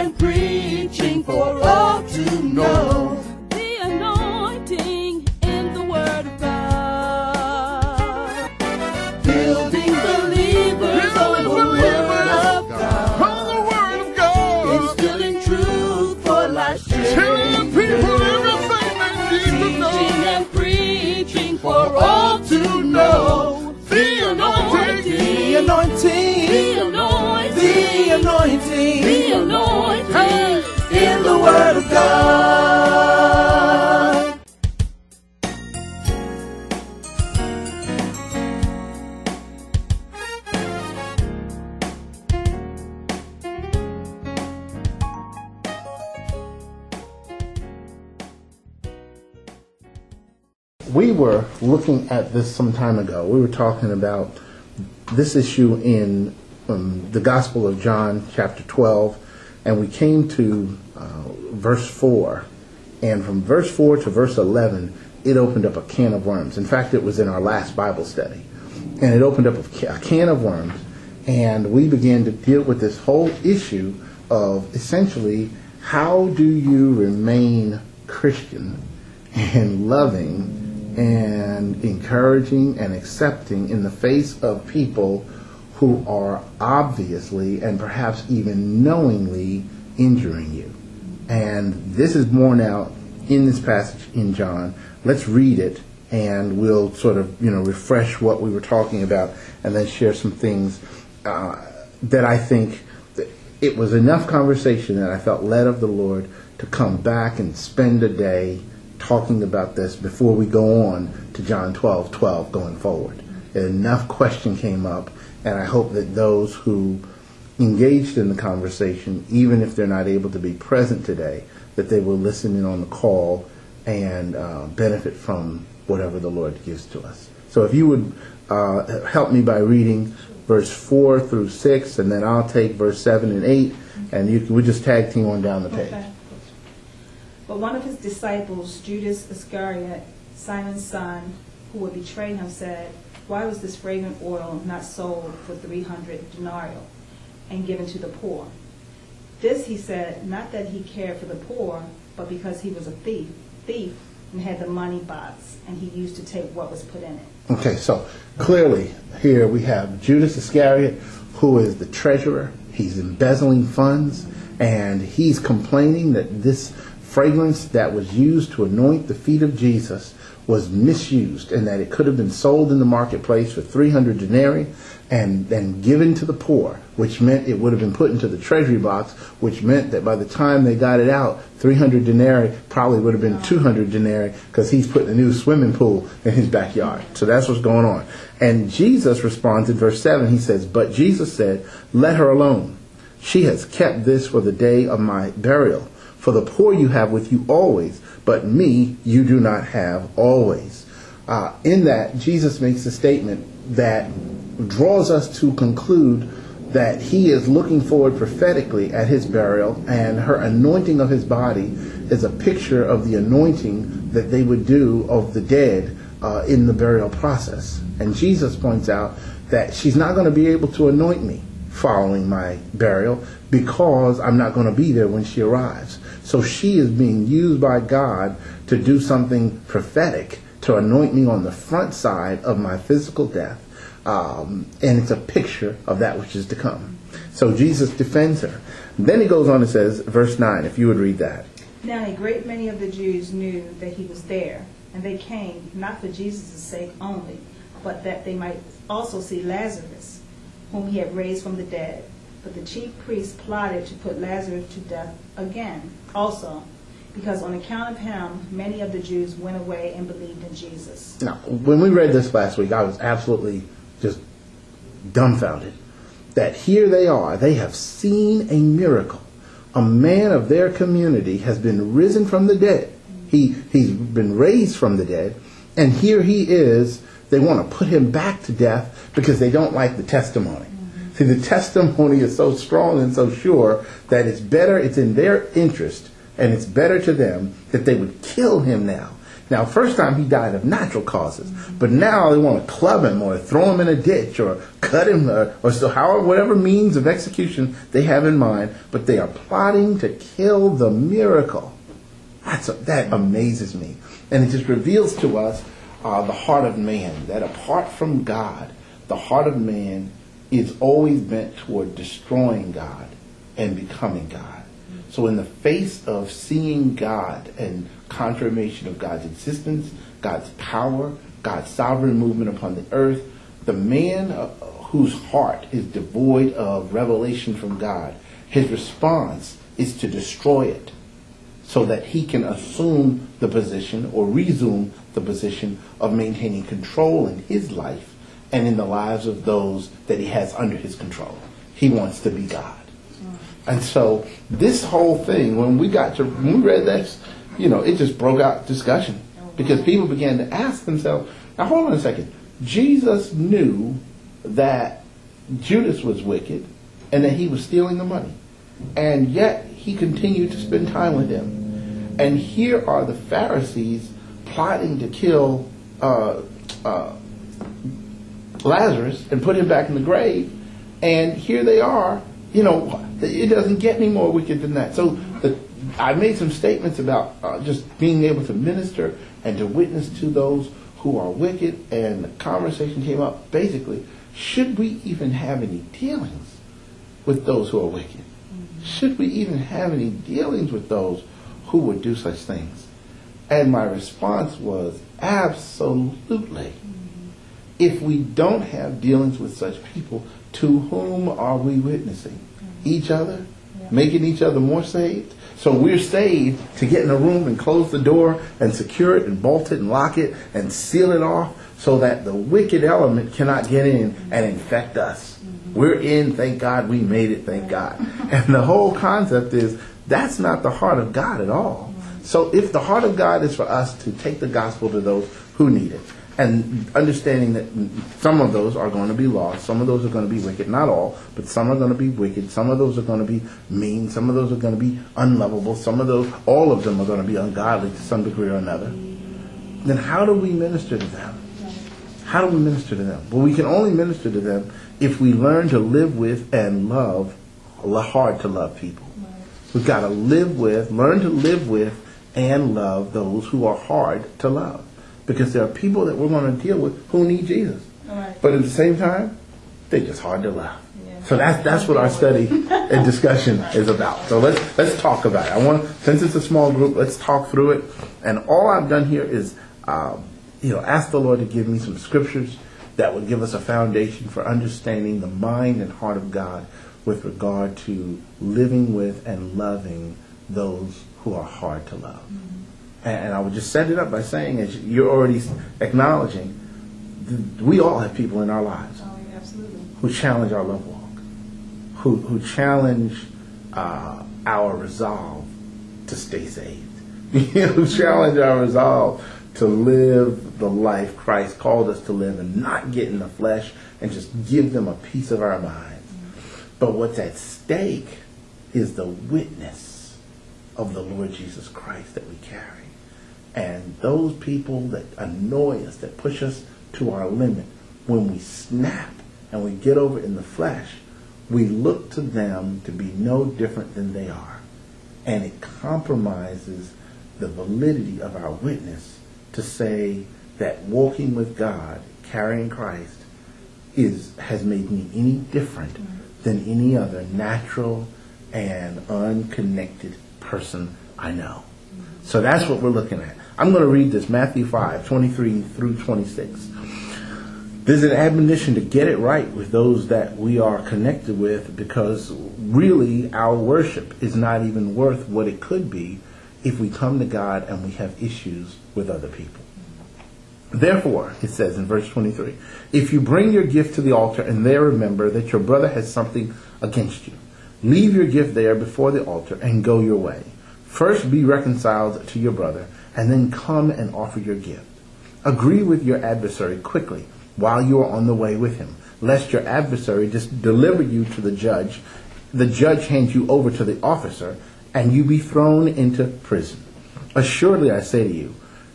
and preaching for all to know. The anointing in the Word of God. Building believers on the Word of God. On the Word of God. Instilling truth for life's change. Telling people everything they need to know. Teaching and preaching for all to know. The anointing. The anointing. The anointing. The anointing. The anointing. Hey, in the Word of God. We were looking at this some time ago. We were talking about this issue in the Gospel of John, chapter 12, and we came to verse 4. And from verse 4 to verse 11, it opened up a can of worms. In fact, it was in our last Bible study. And it opened up a can of worms, and we began to deal with this whole issue of essentially, how do you remain Christian and loving and encouraging and accepting in the face of people who are obviously and perhaps even knowingly injuring you. And this is borne out in this passage in John. Let's read it, and we'll sort of, refresh what we were talking about, and then share some things that I think that it was enough conversation that I felt led of the Lord to come back and spend a day talking about this before we go on to John 12:12 going forward. Enough question came up, and I hope that those who engaged in the conversation, even if they're not able to be present today, that they will listen in on the call and benefit from whatever the Lord gives to us. So if you would help me by reading verse 4 through 6, and then I'll take verse 7 and 8, and we'll just tag team on down the page. Okay. But one of his disciples, Judas Iscariot, Simon's son, who would betray him, said, "Why was this fragrant oil not sold for 300 denarii and given to the poor?" This he said, not that he cared for the poor, but because he was a thief, and had the money box, and he used to take what was put in it. Okay, so clearly here we have Judas Iscariot, who is the treasurer. He's embezzling funds, and he's complaining that this fragrance that was used to anoint the feet of Jesus was misused, and that it could have been sold in the marketplace for 300 denarii and then given to the poor, which meant it would have been put into the treasury box, which meant that by the time they got it out, 300 denarii probably would have been 200 denarii, because he's putting a new swimming pool in his backyard. So that's what's going on. And Jesus responds in verse 7. He says, "But Jesus said, 'Let her alone. She has kept this for the day of my burial. For the poor you have with you always, but me you do not have always.'" In that, Jesus makes a statement that draws us to conclude that he is looking forward prophetically at his burial, and her anointing of his body is a picture of the anointing that they would do of the dead in the burial process. And Jesus points out that she's not going to be able to anoint me following my burial, because I'm not going to be there when she arrives. So she is being used by God to do something prophetic, to anoint me on the front side of my physical death. And it's a picture of that which is to come. So Jesus defends her. Then he goes on and says, verse 9, if you would read that. Now a great many of the Jews knew that he was there, and they came, not for Jesus' sake only, but that they might also see Lazarus, whom he had raised from the dead. But the chief priests plotted to put Lazarus to death again also, because on account of him, many of the Jews went away and believed in Jesus. Now, when we read this last week, I was absolutely just dumbfounded that here they are. They have seen a miracle. A man of their community has been risen from the dead. He's been raised from the dead, and here he is. They want to put him back to death because they don't like the testimony. See, the testimony is so strong and so sure that it's in their interest, and it's better to them that they would kill him now. Now, first time he died of natural causes, but now they want to club him or throw him in a ditch or cut him or so however, whatever means of execution they have in mind, but they are plotting to kill the miracle. That amazes me. And it just reveals to us the heart of man, that apart from God, the heart of man is always bent toward destroying God and becoming God. So in the face of seeing God and confirmation of God's existence, God's power, God's sovereign movement upon the earth, the man whose heart is devoid of revelation from God, his response is to destroy it so that he can assume the position or resume the position of maintaining control in his life and in the lives of those that he has under his control. He wants to be God. And so this whole thing, when we read this, it just broke out discussion because people began to ask themselves, now hold on a second. Jesus knew that Judas was wicked and that he was stealing the money. And yet he continued to spend time with him. And here are the Pharisees plotting to kill Lazarus and put him back in the grave. And here they are. It doesn't get any more wicked than that. So I made some statements about just being able to minister and to witness to those who are wicked. And the conversation came up, basically, should we even have any dealings with those who are wicked? Should we even have any dealings with those who would do such things? And my response was, absolutely. If we don't have dealings with such people, to whom are we witnessing? Each other? Making each other more saved? So we're saved to get in a room and close the door and secure it and bolt it and lock it and seal it off so that the wicked element cannot get in and infect us. We're in, thank God we made it, thank God. And the whole concept is that's not the heart of God at all. So if the heart of God is for us to take the gospel to those who need it, and understanding that some of those are going to be lost, some of those are going to be wicked, not all, but some are going to be wicked, some of those are going to be mean, some of those are going to be unlovable, all of them are going to be ungodly to some degree or another, then how do we minister to them? How do we minister to them? Well, we can only minister to them if we learn to live with and love, hard to love people. We've got to learn to live with and love those who are hard to love. Because there are people that we're going to deal with who need Jesus. Right. But at the same time, they're just hard to love. Yeah. So that's what our study and discussion is about. So let's talk about it. Since it's a small group, let's talk through it. And all I've done here is ask the Lord to give me some scriptures that would give us a foundation for understanding the mind and heart of God with regard to living with and loving those who are hard to love. Mm-hmm. And I would just set it up by saying, as you're already acknowledging, we all have people in our lives who challenge our love walk, who challenge our resolve to stay saved, who challenge our resolve to live the life Christ called us to live and not get in the flesh and just give them a piece of our minds. But what's at stake is the witness of the Lord Jesus Christ that we carry. And those people that annoy us, that push us to our limit, when we snap and we get over in the flesh, we look to them to be no different than they are. And it compromises the validity of our witness to say that walking with God, carrying Christ, has made me any different than any other natural and unconnected person I know. So that's what we're looking at. I'm going to read this, Matthew 5, 23 through 26. There's an admonition to get it right with those that we are connected with, because really our worship is not even worth what it could be if we come to God and we have issues with other people. Therefore, it says in verse 23, if you bring your gift to the altar and there remember that your brother has something against you, leave your gift there before the altar and go your way. First be reconciled to your brother, and then come and offer your gift. Agree with your adversary quickly while you are on the way with him, lest your adversary just deliver you to the judge hands you over to the officer, and you be thrown into prison. Assuredly, I say to you,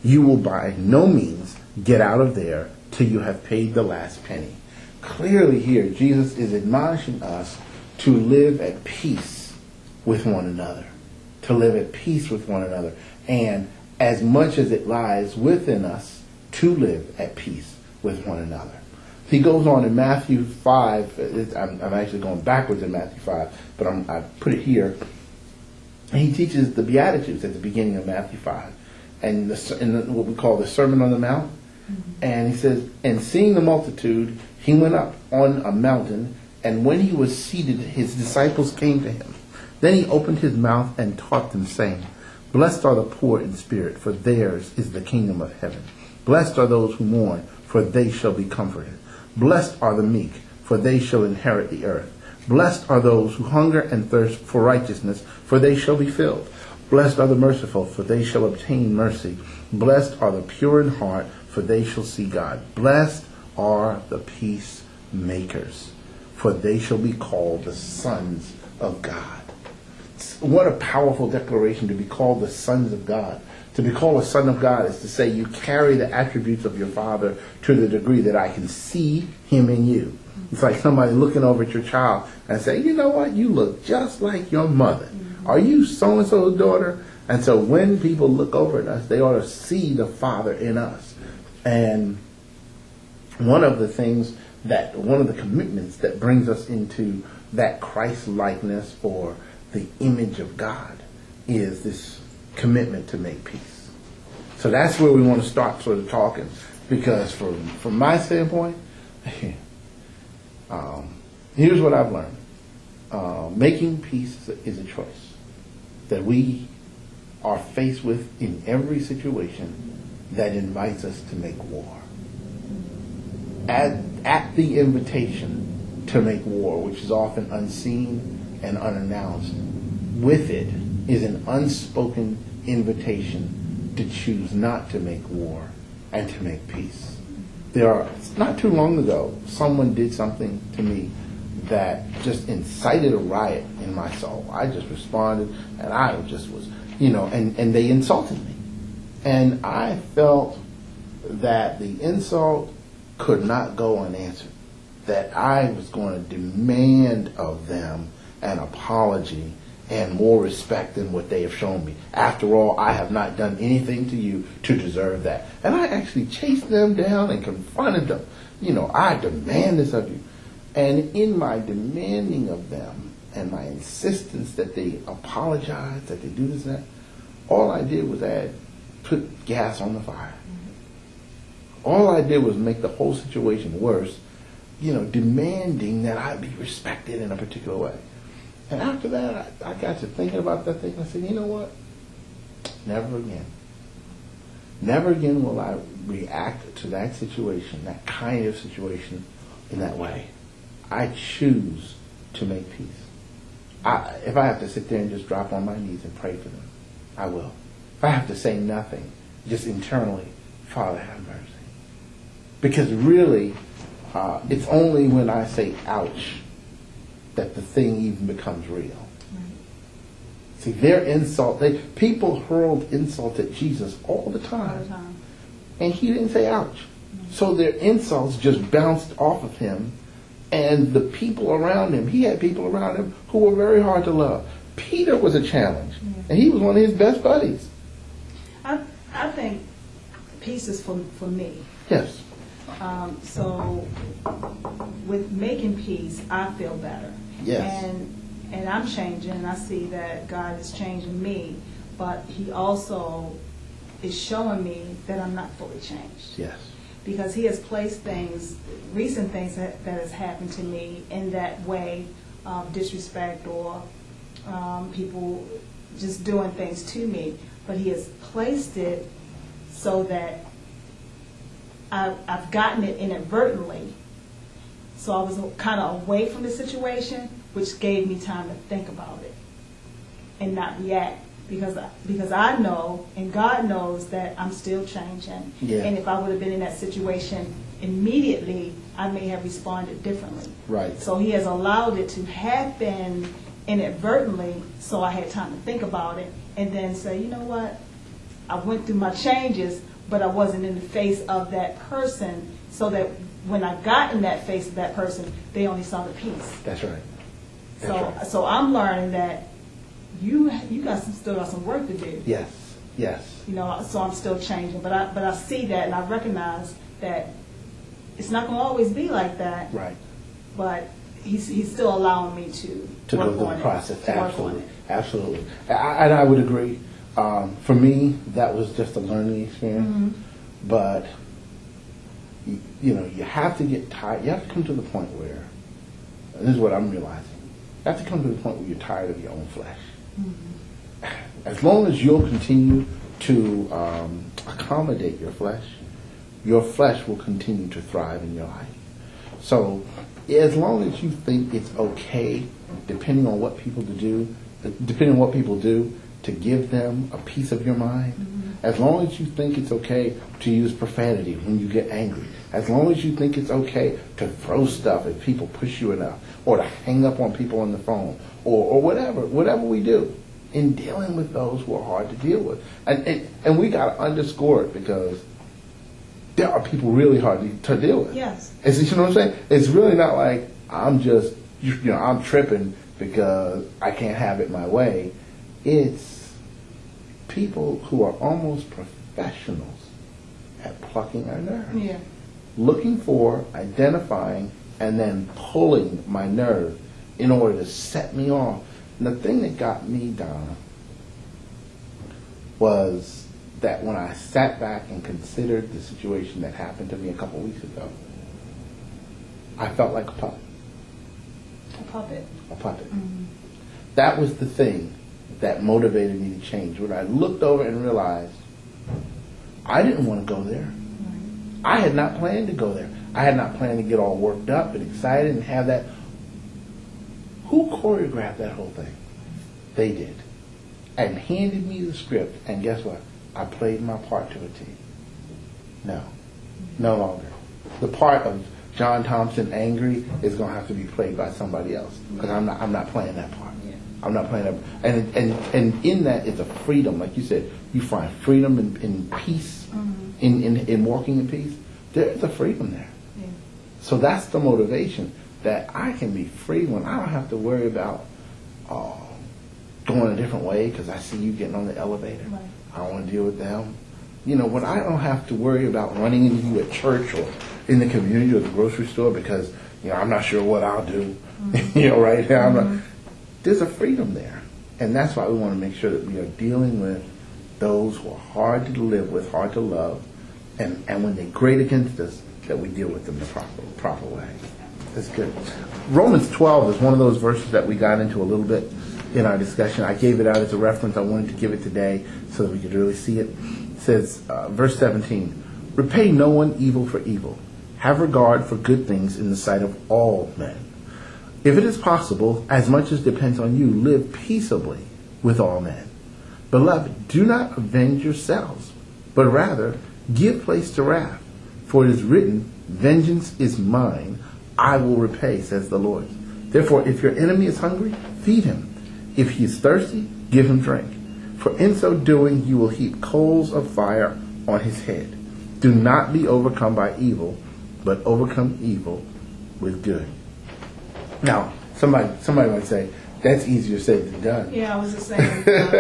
You will by no means get out of there till you have paid the last penny. Clearly here, Jesus is admonishing us to live at peace with one another. To live at peace with one another. And as much as it lies within us, to live at peace with one another. He goes on in Matthew 5. I'm actually going backwards in Matthew 5, but I put it here. And he teaches the Beatitudes at the beginning of Matthew 5. And what we call the Sermon on the Mount. And he says, and seeing the multitude, he went up on a mountain, and when he was seated, his disciples came to him. Then he opened his mouth and taught them, saying, Blessed are the poor in spirit, for theirs is the kingdom of heaven. Blessed are those who mourn, for they shall be comforted. Blessed are the meek, for they shall inherit the earth. Blessed are those who hunger and thirst for righteousness, for they shall be filled. Blessed are the merciful, for they shall obtain mercy. Blessed are the pure in heart, for they shall see God. Blessed are the peacemakers, for they shall be called the sons of God. What a powerful declaration, to be called the sons of God. To be called a son of God is to say you carry the attributes of your Father to the degree that I can see him in you. It's like somebody looking over at your child and saying, you know what, you look just like your mother. Are you so-and-so's daughter? And so when people look over at us, they ought to see the Father in us. And one of the commitments that brings us into that Christ-likeness or the image of God is this commitment to make peace. So that's where we want to start sort of talking, because from my standpoint, here's what I've learned. Making peace is a choice that we are faced with in every situation that invites us to make war. At the invitation to make war, which is often unseen and unannounced, with it is an unspoken invitation to choose not to make war and to make peace. Not too long ago, someone did something to me that just incited a riot in my soul. I just responded, and I just was, and they insulted me. And I felt that the insult could not go unanswered, that I was going to demand of them an apology and more respect than what they have shown me. After all, I have not done anything to you to deserve that. And I actually chased them down and confronted them. I demand this of you. And in my demanding of them and my insistence that they apologize, that they do this and that, all I did was put gas on the fire. All I did was make the whole situation worse, demanding that I be respected in a particular way. And after that, I got to thinking about that thing, and I said, you know what? Never again. Never again will I react to that situation, that kind of situation, in that way. I choose to make peace. If I have to sit there and just drop on my knees and pray for them, I will. If I have to say nothing, just internally, Father, have mercy. Because really, it's only when I say ouch that the thing even becomes real. Right. See, their insult, people hurled insult at Jesus all the time. And he didn't say ouch. Mm-hmm. So their insults just bounced off of him, and the people around him, he had people around him who were very hard to love. Peter was a challenge, and he was one of his best buddies. I think peace is for me. Yes. So with making peace, I feel better. Yes. And I'm changing, and I see that God is changing me, but he also is showing me that I'm not fully changed. Yes. Because he has placed recent things that has happened to me in that way of disrespect or people just doing things to me. But he has placed it so that I've gotten it inadvertently. So I was kind of away from the situation, which gave me time to think about it and not react. Because I know, and God knows, that I'm still changing. Yeah. And if I would have been in that situation immediately, I may have responded differently. Right. So he has allowed it to happen inadvertently, so I had time to think about it and then say, you know what, I went through my changes, but I wasn't in the face of that person, so that when I got in that face of that person, they only saw the peace. That's right. That's right. So I'm learning that you still got some work to do. Yes. So I'm still changing, but I see that and I recognize that it's not going to always be like that. Right. But he's still allowing me to go work through on the process. it, to work on it. Absolutely. And I would agree. For me, that was just a learning experience. Mm-hmm. But you have to get tired. You have to come to the point where, and this is what I'm realizing, you have to come to the point where you're tired of your own flesh. Mm-hmm. As long as you'll continue to accommodate your flesh will continue to thrive in your life. So as long as you think it's okay, depending on what people do, to give them a piece of your mind, mm-hmm. as long as you think it's okay to use profanity when you get angry, as long as you think it's okay to throw stuff if people push you enough, or to hang up on people on the phone, or whatever we do in dealing with those who are hard to deal with. And we got to underscore it, because there are people really hard to deal with. Yes. And you know what I'm saying? It's really not like I'm just, I'm tripping because I can't have it my way. It's people who are almost professionals at plucking our nerve. Yeah. Looking for, identifying, and then pulling my nerve in order to set me off. And the thing that got me, Donna, was that when I sat back and considered the situation that happened to me a couple weeks ago, I felt like a puppet. A puppet. A puppet. Mm-hmm. That was the thing that motivated me to change. When I looked over and realized I didn't want to go there. Right. I had not planned to go there. I had not planned to get all worked up and excited and have that. Who choreographed that whole thing? They did. And handed me the script, and guess what? I played my part to a T. No longer. The part of John Thompson angry is going to have to be played by somebody else, because I'm not playing that part. Yeah. I'm not playing that. And in that is a freedom, like you said. You find freedom in peace, mm-hmm. in walking in peace. There is a freedom there. Yeah. So that's the motivation, that I can be free when I don't have to worry about going a different way because I see you getting on the elevator. Right. I don't want to deal with them. When I don't have to worry about running into you at church or in the community or the grocery store because, I'm not sure what I'll do, mm-hmm. Right now. Mm-hmm. There's a freedom there. And that's why we want to make sure that we are dealing with those who are hard to live with, hard to love, and when they grate against us, that we deal with them the proper way. That's good. Romans 12 is one of those verses that we got into a little bit in our discussion. I gave it out as a reference. I wanted to give it today so that we could really see it. It says, verse 17, repay no one evil for evil. Have regard for good things in the sight of all men. If it is possible, as much as depends on you, live peaceably with all men. Beloved, do not avenge yourselves, but rather give place to wrath. For it is written, vengeance is mine, I will repay, says the Lord. Therefore, if your enemy is hungry, feed him. If he is thirsty, give him drink. For in so doing, you will heap coals of fire on his head. Do not be overcome by evil, but overcome evil with good. Now, somebody might say, that's easier said than done. Yeah, I was just saying,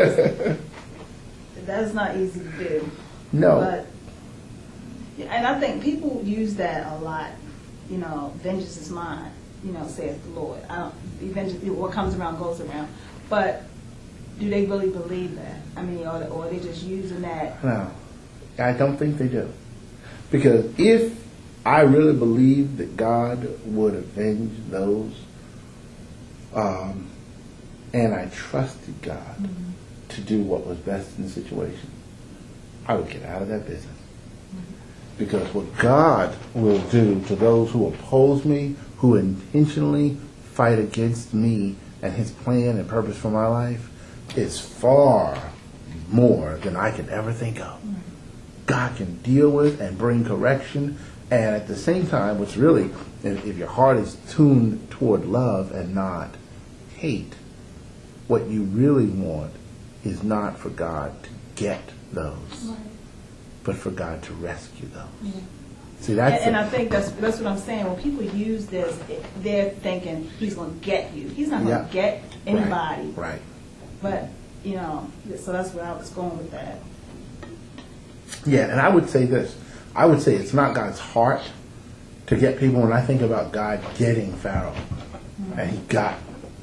that's not easy to do. No. But, and I think people use that a lot. Vengeance is mine, saith the Lord. What comes around goes around. But do they really believe that? Or are they just using that? No, I don't think they do. Because if I really believe that God would avenge those, and I trusted God mm-hmm. to do what was best in the situation, I would get out of that business. Mm-hmm. Because what God will do to those who oppose me, who intentionally fight against me and his plan and purpose for my life, is far more than I could ever think of. Mm-hmm. God can deal with and bring correction, and at the same time, what's really, if your heart is tuned toward love and not hate, what you really want is not for God to get those. Right. but for God to rescue them. Yeah. See, that's And I think that's what I'm saying. When people use this, they're thinking he's going to get you. He's not going to Yeah. get anybody. Right. But, so that's where I was going with that. Yeah, and I would say this. I would say it's not God's heart to get people. When I think about God getting Pharaoh, and he got,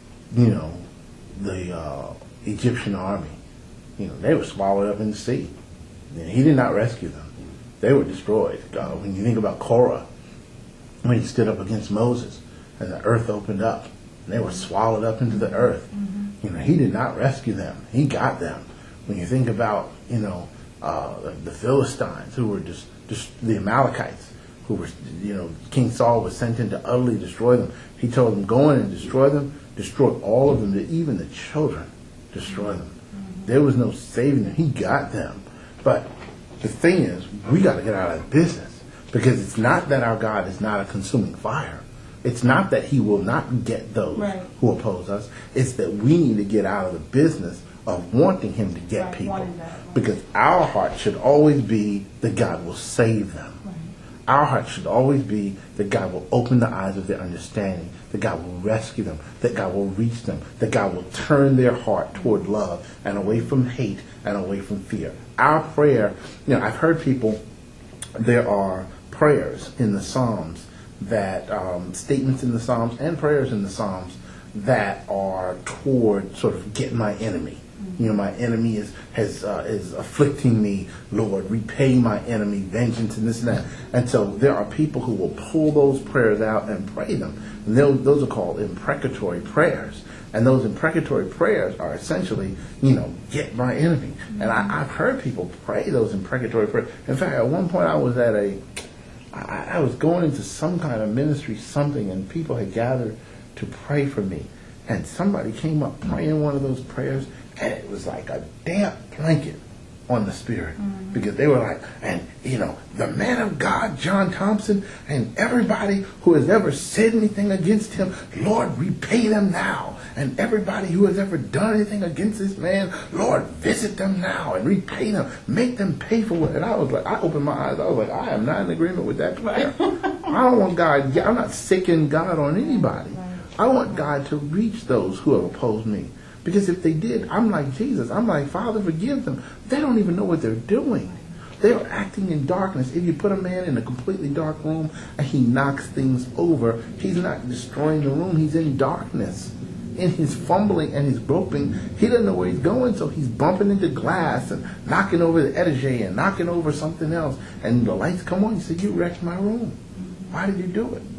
the Egyptian army, they were swallowed up in the sea. He did not rescue them. They were destroyed. When you think about Korah, when he stood up against Moses, and the earth opened up, and they were swallowed up into the earth. He did not rescue them. He got them. When you think about, the Philistines, who were just the Amalekites, who were, King Saul was sent in to utterly destroy them. He told them, go in and destroy them, destroy all of them, even the children, destroy them. There was no saving them. He got them. But the thing is, we got to get out of business, because it's not that our God is not a consuming fire. It's not that he will not get those who oppose us. It's that we need to get out of the business of wanting him to get people. Because our heart should always be that God will save them. Our heart should always be that God will open the eyes of their understanding, that God will rescue them, that God will reach them, that God will turn their heart toward love and away from hate and away from fear. Our prayer, I've heard people, there are prayers in the Psalms that, statements in the Psalms and prayers in the Psalms that are toward sort of get my enemy. My enemy is afflicting me, Lord. Repay my enemy, vengeance, and this and that. And so there are people who will pull those prayers out and pray them. And those are called imprecatory prayers. And those imprecatory prayers are essentially, get my enemy. And I've heard people pray those imprecatory prayers. In fact, at one point I was I was going into some kind of ministry, something, and people had gathered to pray for me. And somebody came up praying one of those prayers, and it was like a damp blanket on the spirit. Because they were like, and the man of God, John Thompson, and everybody who has ever said anything against him, Lord, repay them now. And everybody who has ever done anything against this man, Lord, visit them now and repay them. Make them pay for what. And I was like, I opened my eyes. I was like, I am not in agreement with that prayer. I don't want God. I'm not sicking God on anybody. I want God to reach those who have opposed me. Because if they did, I'm like Jesus. I'm like, Father, forgive them. They don't even know what they're doing. They are acting in darkness. If you put a man in a completely dark room and he knocks things over, he's not destroying the room. He's in darkness. In his fumbling and his groping, he doesn't know where he's going, so he's bumping into glass and knocking over the etagere and knocking over something else. And the lights come on. He said, you wrecked my room. Why did you do it?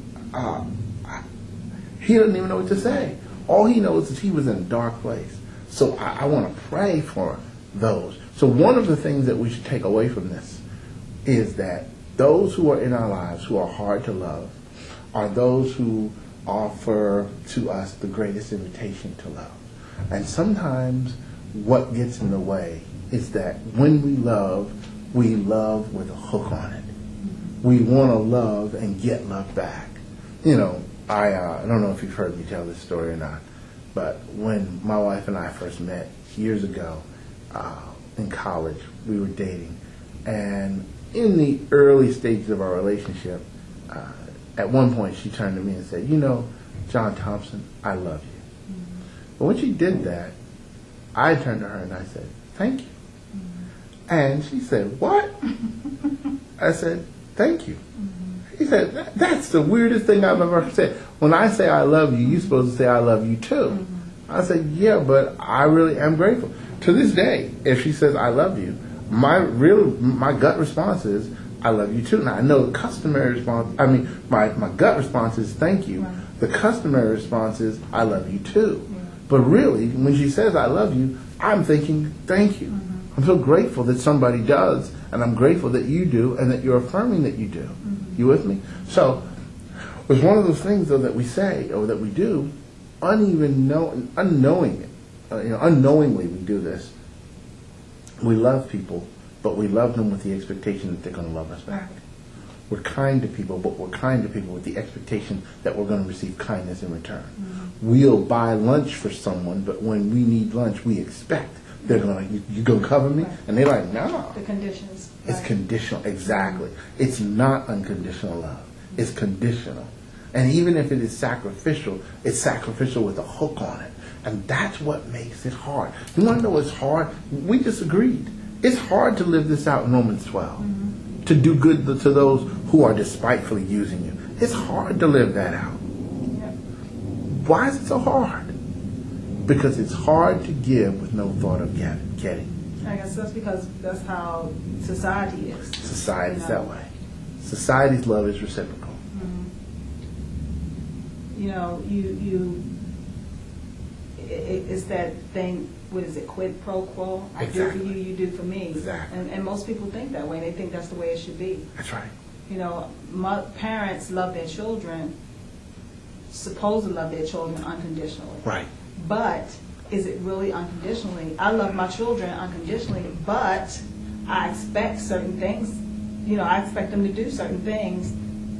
He doesn't even know what to say. All he knows is he was in a dark place. So I want to pray for those. So one of the things that we should take away from this is that those who are in our lives who are hard to love are those who offer to us the greatest invitation to love. And sometimes what gets in the way is that when we love with a hook on it. We want to love and get love back. I don't know if you've heard me tell this story or not, but when my wife and I first met years ago in college, we were dating. And in the early stages of our relationship, at one point she turned to me and said, John Thompson, I love you. But when she did that, I turned to her and I said, thank you. And she said, what? I said, thank you. He said, that's the weirdest thing I've ever said. When I say I love you, you're supposed to say I love you too. I said, yeah, but I really am grateful. To this day, if she says I love you, my gut response is I love you too. Now I know the customary response, my gut response is thank you. Right. The customary response is I love you too. Yeah. But really, when she says I love you, I'm thinking thank you. I'm so grateful that somebody does, and I'm grateful that you do, and that you're affirming that you do. You with me? So it's one of those things, though, that we say or that we do, unknowingly we do this. We love people, but we love them with the expectation that they're going to love us back. We're kind to people, but we're kind to people with the expectation that we're going to receive kindness in return. We'll buy lunch for someone, but when we need lunch, we expect They're going to, you going to cover me? Right. And they're like, no. The conditions. It's right. conditional, exactly. It's not unconditional love. It's conditional. And even if it is sacrificial, it's sacrificial with a hook on it. And that's what makes it hard. You want to know what's hard? We just agreed. It's hard to live this out in Romans 12. To do good to those who are despitefully using you. It's hard to live that out. Yep. Why is it so hard? Because it's hard to give with no thought of getting. I guess that's because that's how society is. Society's that way. Society's love is reciprocal. You know, it's that thing, what is it, quid pro quo? I do for you, you do for me. Exactly. And most people think that way. They think that's the way it should be. That's right. You know, parents love their children, supposed to love their children unconditionally. Right. But is it really unconditionally? I love my children unconditionally, but I expect certain things. You know, I expect them to do certain things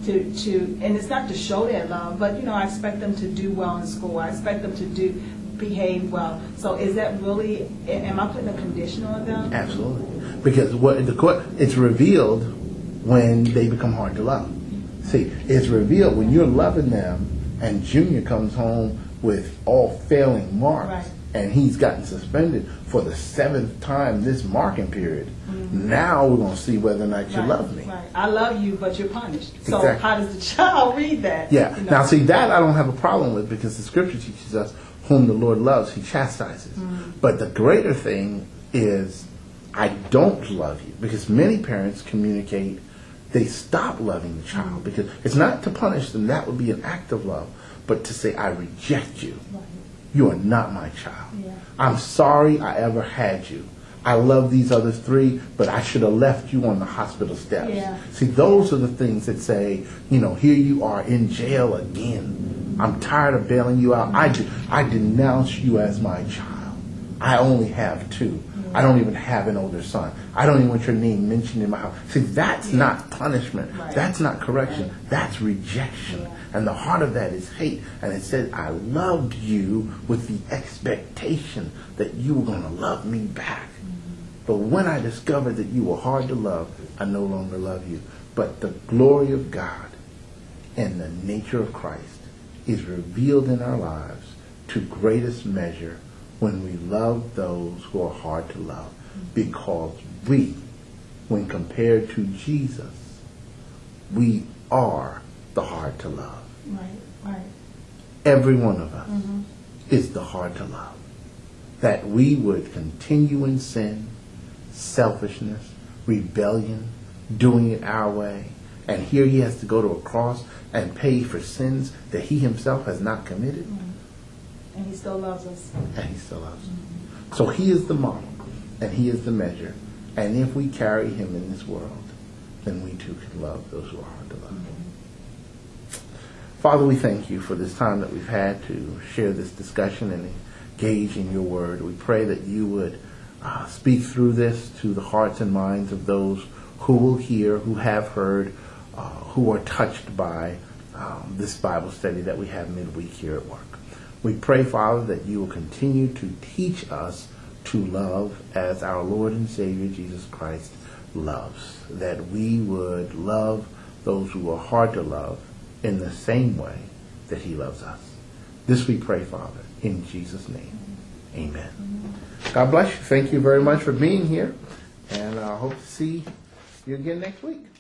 and it's not to show their love, but, you know, I expect them to do well in school. I expect them to behave well. So is that really, am I putting a condition on them? Absolutely. Because it's revealed when they become hard to love. See, it's revealed when you're loving them and Junior comes home with all failing marks. Right. And he's gotten suspended for the 7th time this marking period. Now we're going to see whether or not you love me. Right. I love you, but you're punished. So Exactly. how does the child read that? Yeah. You know? Now, see, that I don't have a problem with because the scripture teaches us whom the Lord loves, he chastises. But the greater thing is I don't love you because many parents communicate they stop loving the child because it's not to punish them. That would be an act of love. But to say, I reject you. Right. You are not my child. Yeah. I'm sorry I ever had you. I love these other 3, but I should have left you on the hospital steps. Yeah. See, those are the things that say, you know, here you are in jail again. I'm tired of bailing you out. I denounce you as my child. I only have 2. I don't even have an older son. I don't even want your name mentioned in my house. See, that's not punishment. Right. That's not correction. That's rejection. Yeah. And the heart of that is hate. And it said, I loved you with the expectation that you were going to love me back. But when I discovered that you were hard to love, I no longer love you. But the glory of God and the nature of Christ is revealed in our lives to greatest measure when we love those who are hard to love. Because we, when compared to Jesus, we are the hard to love. Right. Every one of us is the hard to love. That we would continue in sin, selfishness, rebellion, doing it our way. And here he has to go to a cross and pay for sins that he himself has not committed. And he still loves us. And he still loves us. So he is the model, and he is the measure. And if we carry him in this world, then we too can love those who are hard to love. Father, we thank you for this time that we've had to share this discussion and engage in your word. We pray that you would speak through this to the hearts and minds of those who will hear, who have heard, who are touched by this Bible study that we have midweek here at work. We pray, Father, that you will continue to teach us to love as our Lord and Savior Jesus Christ loves, that we would love those who are hard to love in the same way that he loves us. This we pray, Father, in Jesus' name. Amen. God bless you. Thank you very much for being here, and I hope to see you again next week.